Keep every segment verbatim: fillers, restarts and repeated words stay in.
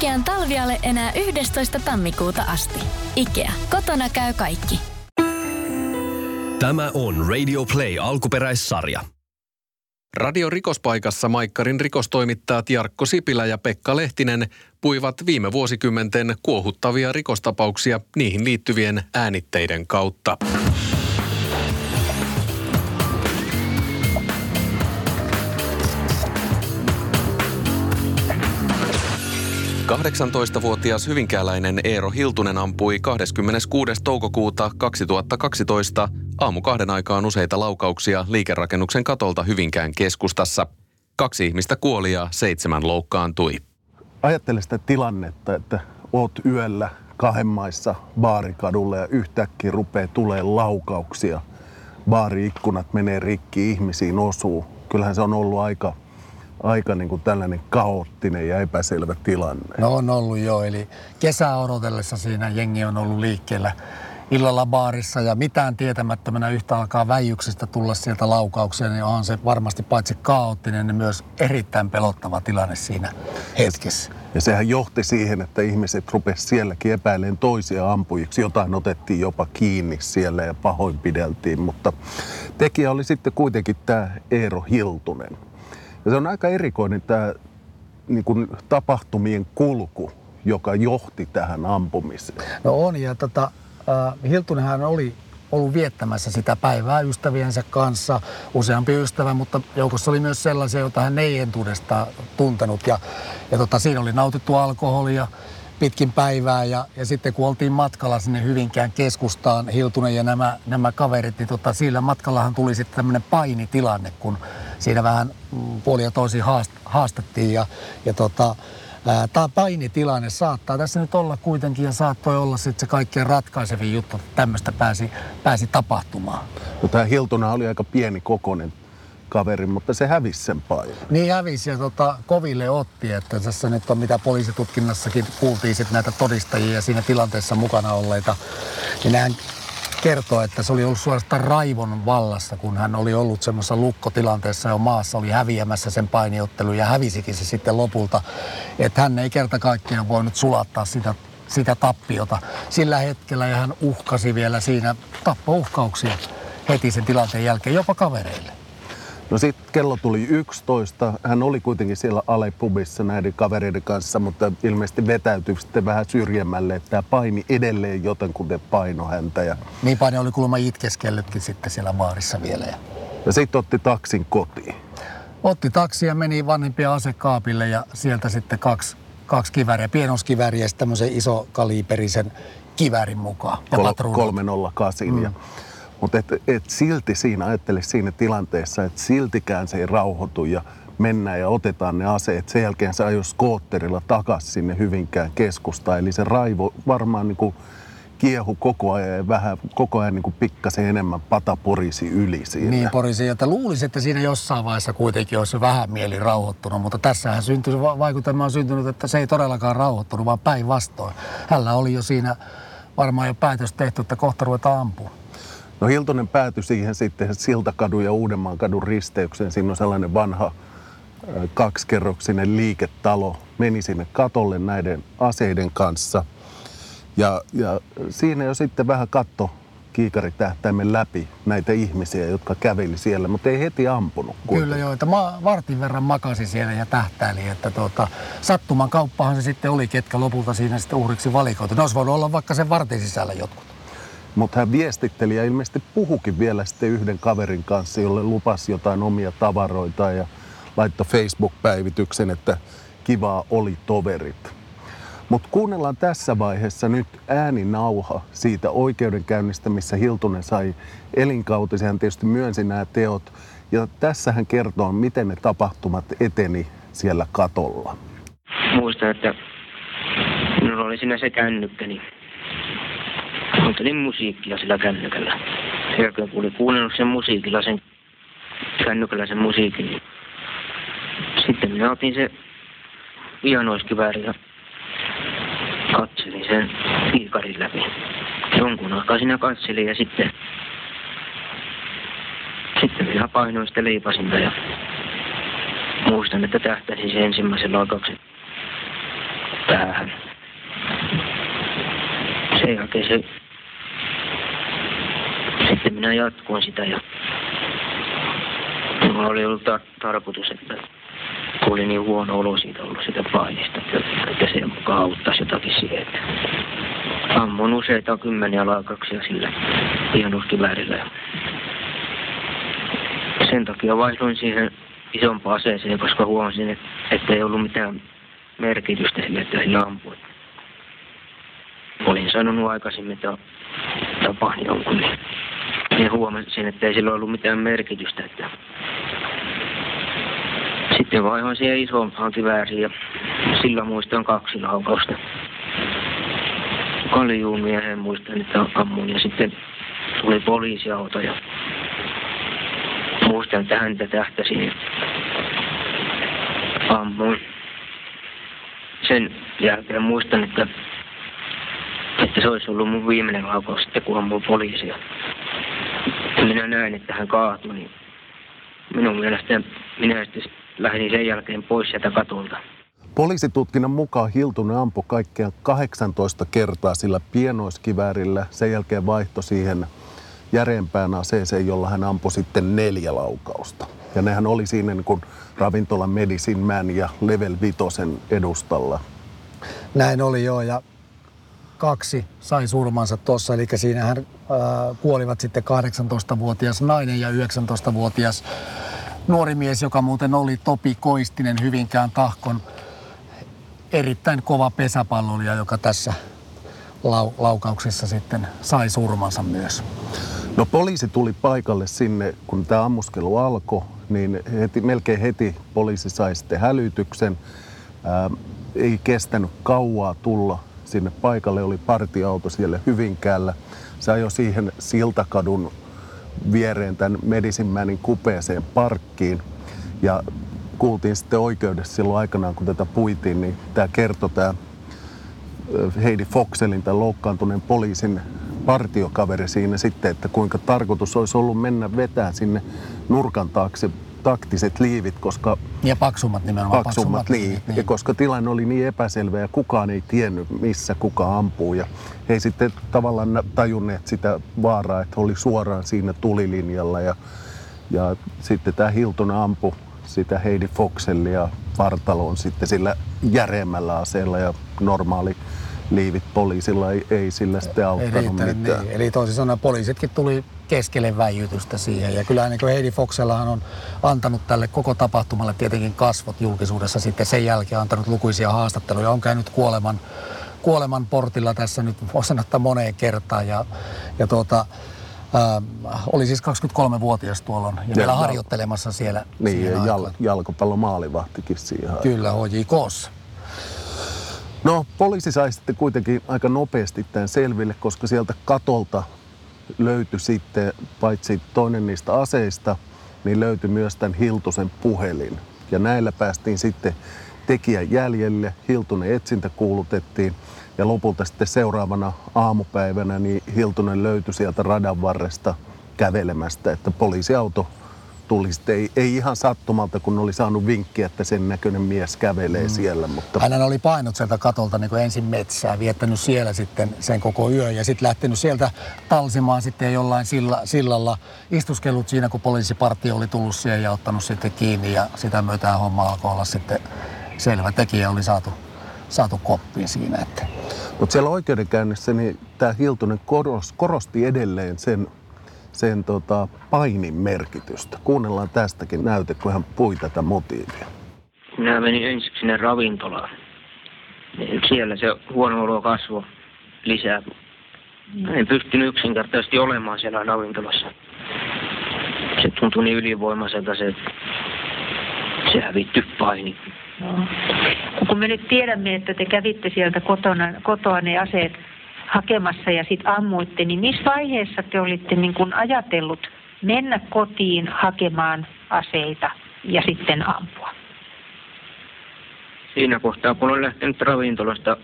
Ikean talviale enää yhdestoista tammikuuta asti. Ikea. Kotona käy kaikki. Tämä on Radio Play alkuperäissarja. Radio Rikospaikassa Maikkarin rikostoimittajat Jarkko Sipilä ja Pekka Lehtinen puivat viime vuosikymmenten kuohuttavia rikostapauksia niihin liittyvien äänitteiden kautta. kahdeksantoistavuotias hyvinkääläinen Eero Hiltunen ampui kahdeskymmeneskuudes toukokuuta kaksituhattakaksitoista aamu kahden aikaan useita laukauksia liikerakennuksen katolta Hyvinkään keskustassa. Kaksi ihmistä kuoli ja seitsemän loukkaantui. Ajattele sitä tilannetta, että oot yöllä kahden maissa Baarikadulla ja yhtäkkiä rupeaa tulee laukauksia. Baari-ikkunat menee rikki, ihmisiin osuu. Kyllähän se on ollut aika... Aika niin kuin tällainen kaoottinen ja epäselvä tilanne. No on ollut jo, eli kesää odotellessa siinä jengi on ollut liikkeellä illalla baarissa ja mitään tietämättömänä yhtä alkaa väijyksistä tulla sieltä laukauksia, niin on se varmasti paitsi kaoottinen, niin myös erittäin pelottava tilanne siinä hetkessä. Ja sehän johti siihen, että ihmiset rupesivat sielläkin epäilemään toisia ampujiksi. Jotain otettiin jopa kiinni siellä ja pahoinpideltiin, mutta tekijä oli sitten kuitenkin tämä Eero Hiltunen. Ja se on aika erikoinen tämä niin kuin tapahtumien kulku, joka johti tähän ampumiseen. No on, ja tota, äh, Hiltunenhan oli ollut viettämässä sitä päivää ystäviensä kanssa, useampi ystävä, mutta joukossa oli myös sellaisia, joita hän ei entuudestaan tuntenut. Ja, ja tota, siinä oli nautittu alkoholia pitkin päivää, ja, ja sitten kun oltiin matkalla sinne Hyvinkään keskustaan, Hiltunen ja nämä, nämä kaverit, niin tota, sillä matkallahan tuli sitten tämmöinen painitilanne, kun siinä vähän puolia toisin haast, haastettiin. Ja, ja tota, tämä painitilanne saattaa tässä nyt olla kuitenkin, ja saattoi olla sitten se kaikkein ratkaisevin juttu, että tämmöistä pääsi, pääsi tapahtumaan. No, tämä Hiltunen oli aika pieni kokoinen kaveri, mutta se hävisi sen painin. Niin hävisi ja tota, koville otti, että tässä nyt on mitä poliisitutkinnassakin kuultiin sit näitä todistajia ja siinä tilanteessa mukana olleita. Niin nehän kertoo, että se oli ollut suorastaan raivon vallassa, kun hän oli ollut semmoisessa lukkotilanteessa jo maassa, oli häviämässä sen painiottelun ja hävisikin se sitten lopulta. Että hän ei kerta kaikkiaan voinut sulattaa sitä, sitä tappiota sillä hetkellä ja hän uhkasi vielä siinä tappouhkauksia heti sen tilanteen jälkeen jopa kavereille. No sitten kello tuli yksitoista. Hän oli kuitenkin siellä Alepubissa näiden kavereiden kanssa, mutta ilmeisesti vetäytyi sitten vähän syrjemmälle, että tämä paini edelleen jotenkuten paino häntä. Ja... Niin paini oli kuulemma itkeskellytkin sitten siellä baarissa vielä. Ja, ja sitten otti taksin kotiin. Otti taksi ja meni vanhempia asekaapille ja sieltä sitten kaksi, kaksi kivääriä, pienoskivääriä ja sitten tämmöisen isokaliiperisen kiväärin mukaan. Ja Kol- kolme nolla kahdeksan. Mm. Ja... Mutta et, et silti siinä, ajattele siinä tilanteessa, että siltikään se ei rauhoitu ja mennään ja otetaan ne aseet. Sen jälkeen se ajoi skootterilla takaisin sinne Hyvinkään keskustaan. Eli se raivo varmaan niin kuin kiehu koko ajan ja vähän koko ajan niin kuin pikkasen enemmän pata porisi yli siinä. Niin porisi, että luulisi, että siinä jossain vaiheessa kuitenkin olisi vähän mieli rauhoittunut, mutta tässähän syntyi, vaikutelma on syntynyt, että se ei todellakaan rauhoittunut, vaan päinvastoin. Hänellä oli jo siinä varmaan jo päätös tehty, että kohta ruvetaan ampumaan. No Hiltunen päätyi siihen sitten Siltakadun ja Uudenmaankadun risteykseen. Siinä on sellainen vanha kaksikerroksinen liiketalo. Meni sinne katolle näiden aseiden kanssa. Ja, ja siinä jo sitten vähän katto kiikaritähtäimen läpi näitä ihmisiä, jotka käveli siellä, mutta ei heti ampunut. Kuitenkin. Kyllä joo, että ma- vartin verran makasi siellä ja tähtäili, että tuota, sattuman kauppahan se sitten oli, ketkä lopulta siinä sitten uhriksi valikoitu. Ne olisi voinut olla vaikka sen vartin sisällä jotkut. Mutta hän viestitteli ja ilmeisesti puhukin vielä sitten yhden kaverin kanssa, jolle lupasi jotain omia tavaroita ja laittoi Facebook-päivityksen, että kivaa oli toverit. Mutta kuunnellaan tässä vaiheessa nyt ääninauha siitä oikeudenkäynnistä, missä Hiltunen sai elinkautisen. Hän tietysti myönsi nämä teot ja tässä hän kertoo, miten ne tapahtumat eteni siellä katolla. Muistan, että minulla oli siinä se kännykkä, niin kuuntelin musiikkia sillä kännykällä. Sen kun oli kuunnellut sen musiikilla, sen kännykällä sen musiikin, niin sitten minä otin se pianoiskivääri ja katselin sen kiikarin läpi. Jonkun aikaa siinä katselin ja sitten, sitten minä painoin sitä leipasinta ja muistan, että tähtäsin sen ensimmäisen laukauksen päähän. Sen jälkeen se... Sitten minä jatkuin sitä ja... Minulla oli ollut tar- tarkoitus, että oli niin huono olo siitä ollut sitä painista, että se mukaan auttaisi jotakin siihen, että ammun useita kymmeniä laukauksia sillä pienuuskiväärillä. Sen takia vaihdoin siihen isompaan aseeseen, koska huomasin, että, että ei ollut mitään merkitystä sille, että sillä ampui. Olin sanonut aikaisemmin, että tapahtui jonkun, niin huomasin, että ei sillä ollut mitään merkitystä. Että sitten vaihoin siihen isompaan kivääriin ja sillä muistan kaksi laukausta. Kaljuumiehen muistan, että ammun ja sitten tuli poliisiauto ja muistan, että häntä tähtäsin ja ammuin. Sen jälkeen muistan, että, että se olisi ollut mun viimeinen laukaus sitten, kun ammuin poliisia. Minä näin, että hän kaatui, niin minun mielestä minä sitten lähdin sen jälkeen pois sieltä katolta. Poliisitutkinnan mukaan Hiltunen ampui kaikkiaan kahdeksantoista kertaa sillä pienoiskiväärillä. Sen jälkeen vaihtoi siihen järeempään aseeseen, jolla hän ampui sitten neljä laukausta. Ja nehän oli siinä niin kuin ravintolan Medicine Man ja Level Vitosen edustalla. Näin oli joo, ja kaksi sai surmansa tuossa, eli siinähän äh, kuolivat sitten kahdeksantoistavuotias nainen ja yhdeksäntoistavuotias nuori mies, joka muuten oli Topi Koistinen, Hyvinkään Tahkon erittäin kova pesäpallolija, joka tässä lau- laukauksessa sitten sai surmansa myös. No poliisi tuli paikalle sinne, kun tämä ammuskelu alkoi, niin heti, melkein heti poliisi sai sitten hälytyksen. Ää, ei kestänyt kauaa tulla sinne paikalle, oli partioauto siellä Hyvinkäällä. Se ajoi siihen Siltakadun viereen tämän Medicine Manin kupeeseen parkkiin. Ja kuultiin sitten oikeudessa silloin aikanaan, kun tätä puitiin, niin tämä kertoi tämä Heidi Foxelin, tämän loukkaantuneen poliisin partiokaveri siinä sitten, että kuinka tarkoitus olisi ollut mennä vetää sinne nurkan taakse taktiset liivit, koska... Ja paksummat nimenomaan. Paksummat, paksummat liivit, niin. Ja koska tilanne oli niin epäselvä ja kukaan ei tiennyt, missä kuka ampuu. Ja he ei sitten tavallaan tajunneet sitä vaaraa, että oli suoraan siinä tulilinjalla. Ja, ja sitten tämä Hiltunen ampui sitä Heidi Foxellia vartaloon sitten sillä järeämmällä aseella ja normaali liivit poliisilla ei, ei sillä sitten auttanut ei mitään. Niin. Eli toisin sanoen poliisitkin tuli keskelle väijytystä siihen. Ja kyllä niin kuin Heidi Foxellahan on antanut tälle koko tapahtumalle tietenkin kasvot julkisuudessa sitten sen jälkeen antanut lukuisia haastatteluja. On käynyt kuoleman, kuoleman portilla tässä nyt voisi sanoa moneen kertaan. Ja, ja tuota, äh, oli siis kaksikymmentäkolmevuotias tuolloin ja, ja vielä harjoittelemassa siellä. Niin, ja jal, jalkapallomaalivahtikin siihen. Kyllä, H J K:ssa. No, poliisi sai sitten kuitenkin aika nopeasti tämän selville, koska sieltä katolta löytyi sitten, paitsi toinen niistä aseista, niin löytyi myös tämän Hiltusen puhelin. Ja näillä päästiin sitten tekijän jäljelle, Hiltunen etsintä kuulutettiin ja lopulta sitten seuraavana aamupäivänä niin Hiltunen löytyi sieltä radan varresta kävelemästä, että poliisiauto tuli sitten, ei, ei ihan sattumalta, kun oli saanut vinkkiä, että sen näköinen mies kävelee mm. siellä. Mutta... Hän oli painut sieltä katolta niin kuin ensin metsää, viettänyt siellä sitten sen koko yön ja sitten lähtenyt sieltä talsimaan sitten jollain silla, sillalla. Istuskellut siinä, kun poliisipartio oli tullut siihen ja ottanut sitten kiinni ja sitä myötään homma alkoi olla sitten selvä. Tekijä oli saatu, saatu koppiin siinä. Että... Mutta siellä oikeudenkäynnissä niin tämä Hiltunen korosti edelleen sen sen tota, painin merkitystä. Kuunnellaan tästäkin näyte, kun hän pui tätä motiivia. Minä menin ensiksi sinne ravintolaan. Siellä se huono olo kasvoi lisää. En pystynyt yksinkertaisesti olemaan siellä ravintolassa. Se tuntui niin ylivoimaiselta se, se hävitty paini. No. Kun me nyt tiedämme, että te kävitte sieltä kotona, kotoa ne aseet hakemassa ja sitten ammuitte, niin missä vaiheessa te olitte niin kun ajatellut mennä kotiin hakemaan aseita ja sitten ampua? Siinä kohtaa, kun olen lähtenyt ravintolasta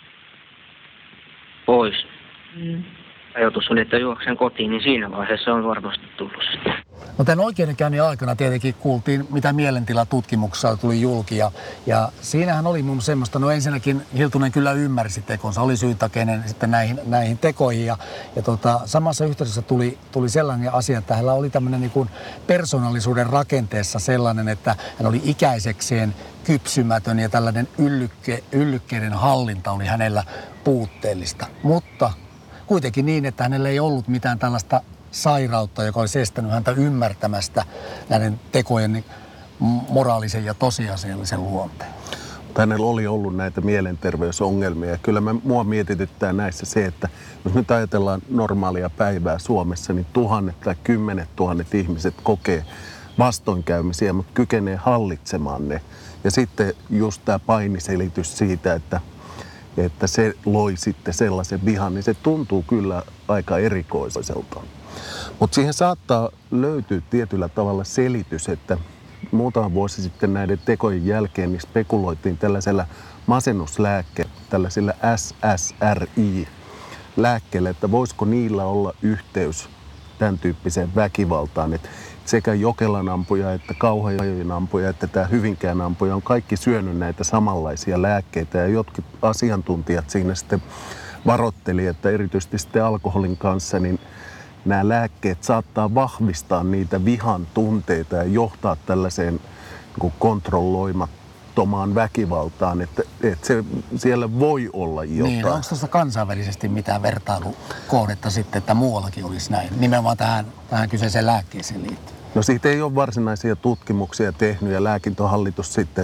pois. Mm. Ajatus oli, että juoksen kotiin, niin siinä vaiheessa on varmasti tullut sitä. No tämän oikeudenkäynnin aikana tietenkin kuultiin, mitä mielentilatutkimuksessa tuli julki. Ja, ja siinähän oli mun semmoista, no ensinnäkin Hiltunen kyllä ymmärsi tekonsa, oli syytakeinen sitten näihin, näihin tekoihin. Ja, ja tota, samassa yhteydessä tuli, tuli sellainen asia, että hänellä oli tämmöinen niin kuin persoonallisuuden rakenteessa sellainen, että hän oli ikäisekseen kypsymätön ja tällainen yllykke, yllykkeiden hallinta oli hänellä puutteellista. Mutta kuitenkin niin, että hänellä ei ollut mitään tällaista sairautta, joka olisi estänyt häntä ymmärtämästä näiden tekojen moraalisen ja tosiasiallisen luonteen. Hänellä oli ollut näitä mielenterveysongelmia ja kyllä me, mua mietityttää näissä se, että jos nyt ajatellaan normaalia päivää Suomessa, niin tuhannet tai kymmenet tuhannet ihmiset kokee vastoinkäymisiä, mutta kykenee hallitsemaan ne. Ja sitten just tämä painiselitys siitä, että, että se loi sitten sellaisen vihan, niin se tuntuu kyllä aika erikoiselta. Mutta siihen saattaa löytyä tietyllä tavalla selitys, että muutama vuosi sitten näiden tekojen jälkeen niin spekuloitiin tällaisella masennuslääkkeellä, tällaisilla S S R I-lääkkeellä, että voisiko niillä olla yhteys tämän tyyppiseen väkivaltaan. Et sekä Jokelan ampuja, että Kauhajoen ampuja, että tämä Hyvinkään ampuja on kaikki syönyt näitä samanlaisia lääkkeitä. Ja jotkut asiantuntijat siinä sitten varoitteli, että erityisesti sitten alkoholin kanssa, niin nämä lääkkeet saattaa vahvistaa niitä vihan tunteita ja johtaa tällaiseen niin kontrolloimattomaan väkivaltaan, että, että se, siellä voi olla jotain. Niin, onko tuossa kansainvälisesti mitään vertailukohdetta sitten, että muuallakin olisi näin, nimenomaan tähän, tähän kyseiseen lääkkeeseen liittyen? No siitä ei ole varsinaisia tutkimuksia tehnyt ja lääkintöhallitus sitten,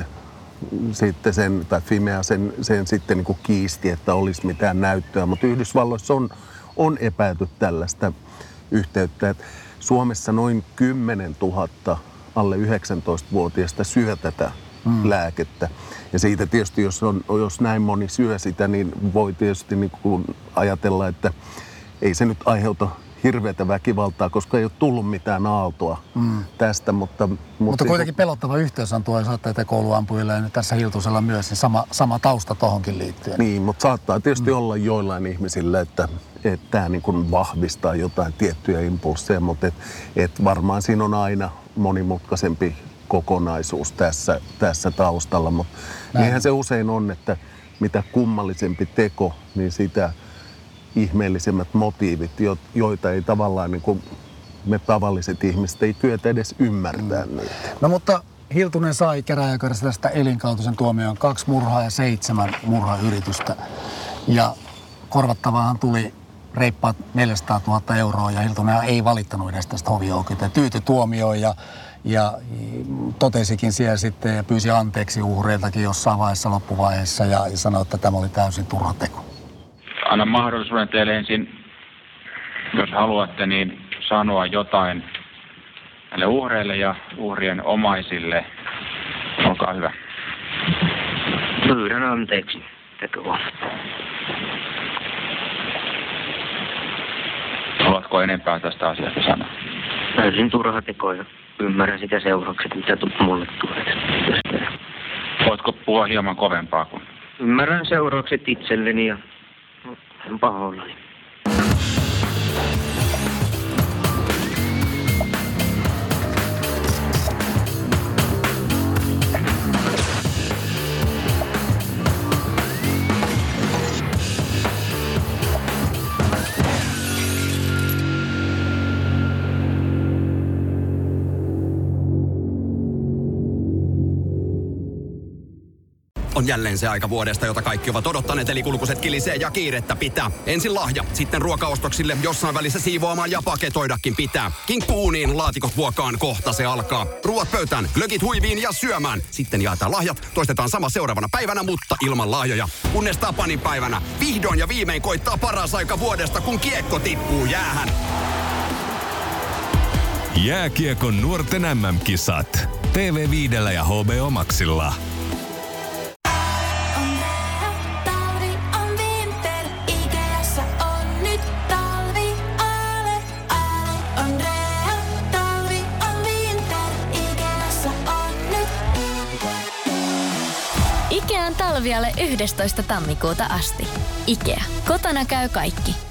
sitten sen, tai Fimea sen, sen sitten niin kuin kiisti, että olisi mitään näyttöä, mutta Yhdysvalloissa on, on epäilty tällaista yhteyttä, että Suomessa noin kymmenen tuhatta alle yhdeksäntoistavuotiaista syö tätä mm. lääkettä. Ja siitä tietysti, jos, on, jos näin moni syö sitä, niin voi tietysti niin kuin ajatella, että ei se nyt aiheuta hirveätä väkivaltaa, koska ei ole tullut mitään aaltoa mm. tästä. Mutta, mutta, mutta kuitenkin pelottava yhteys on tuo saatteita kouluampujilla ja nyt tässä Hiltusella myös, niin sama, sama tausta tohonkin liittyen. Niin, mutta saattaa tietysti mm. olla joillain ihmisillä, että että tämä niin kuin vahvistaa jotain tiettyjä impulsseja, mutta et, et varmaan siinä on aina monimutkaisempi kokonaisuus tässä, tässä taustalla. Mutta niinhän se usein on, että mitä kummallisempi teko, niin sitä ihmeellisemmät motiivit, joita ei tavallaan niin kuin me tavalliset ihmiset ei kyetä edes ymmärtää mm. niitä. No mutta Hiltunen sai käräjäoikeudessa tästä elinkautisen tuomioon kaksi murhaa ja seitsemän murhayritystä. Ja korvattavaahan tuli reippaat neljäsataatuhatta euroa ja Hiltunen ei valittanut edes tästä hovioikeuteen. Tyytyi tuomioon ja, ja totesikin siellä sitten ja pyysi anteeksi uhreiltakin jossain vaiheessa loppuvaiheessa ja, ja sanoi, että tämä oli täysin turha teko. Anna mahdollisuuden teille ensin, jos haluatte, niin sanoa jotain näille uhreille ja uhrien omaisille. Olkaa hyvä. Pyydän anteeksi tekoa. Haluatko enempää tästä asiasta sanoa? Täysin turha teko ja ymmärrän sitä seuraukset, mitä mulle tulee. Voitko puhua hieman kovempaa kuin? Ymmärrän seuraukset itselleni ja olen pahoillani. On jälleen se aika vuodesta, jota kaikki ovat odottaneet, eli kulkuset kilisee ja kiirettä pitää. Ensin lahja, sitten ruokaostoksille, jossain välissä siivoamaan ja paketoidakin pitää. Kinkku uuniin, laatikot vuokaan, kohta se alkaa. Ruoat pöytään, glögit huiviin ja syömään. Sitten jaetaan lahjat, toistetaan sama seuraavana päivänä, mutta ilman lahjoja. Kunnes Tapanin päivänä vihdoin ja viimein koittaa paras aika vuodesta, kun kiekko tippuu jäähän. Jääkiekon nuorten M M-kisat. T V viisi ja H B O Maxilla. Ikean talvialle yhdestoista tammikuuta asti. Ikea. Kotona käy kaikki.